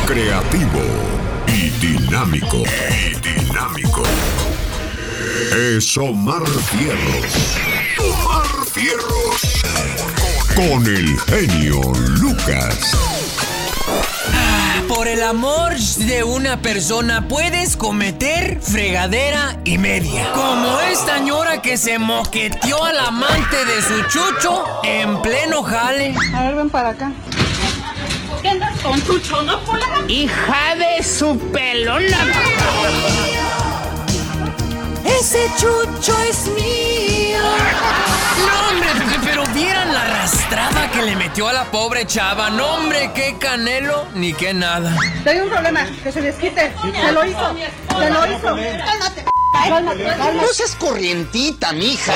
creativo y dinámico. Es Omar Fierros. Omar Fierros. Con el genio Lucas. Por el amor de una persona puedes cometer fregadera y media. Como esta ñora que se moqueteó al amante de su chucho en pleno jale. A ver, ven para acá. ¿Qué andas con chucho, no, Pola? ¡Hija de su pelona! ¡Ese chucho es mío! No, hombre, pero vieran la arrastrada que le metió a la pobre chava. No, hombre, qué canelo ni qué nada. Hay un problema, que se desquite. Se lo hizo. Cálmate. No seas corrientita, mija.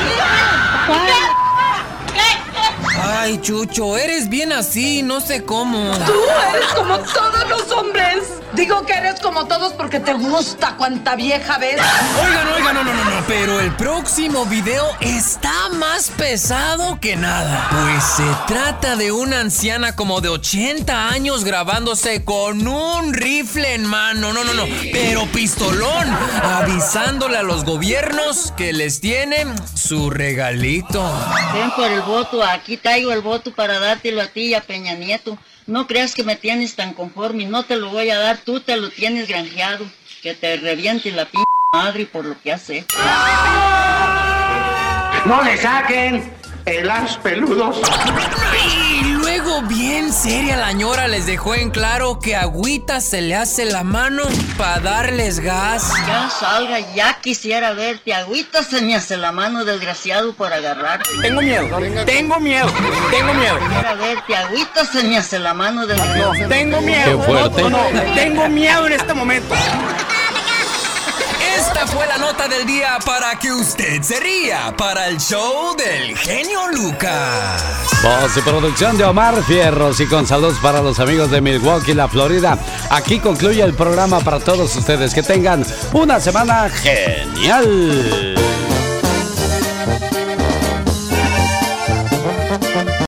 Ay, Chucho, eres bien así, no sé cómo. Tú eres como todos los hombres. Digo que eres como todos porque te gusta cuanta vieja ves. Oigan, no. Pero el próximo video está más pesado que nada. Pues se trata de una anciana como de 80 años grabándose con un rifle en mano. No. Pero pistolón. Avisándole a los gobiernos que les tienen su regalito. Ven por el voto, aquí traigo el voto para dártelo a ti y a Peña Nieto. No creas que me tienes tan conforme, no te lo voy a dar, tú te lo tienes granjeado. Que te reviente la p*** madre por lo que hace. ¡No le saquen pelas peludos! Y luego bien seria la ñora les dejó en claro que agüita se le hace la mano para darles gas. Ya salga, ya quisiera verte, agüita se me hace la mano, desgraciado, por agarrarte. Tengo miedo. Quisiera verte, agüita se me hace la mano, desgraciado. Tengo miedo. Qué fuerte. Tengo miedo en este momento. Esta fue la nota del día para que usted se ría para el show del genio Lucas. Voz y producción de Omar Fierros y con saludos para los amigos de Milwaukee, la Florida. Aquí concluye el programa para todos ustedes. Que tengan una semana genial.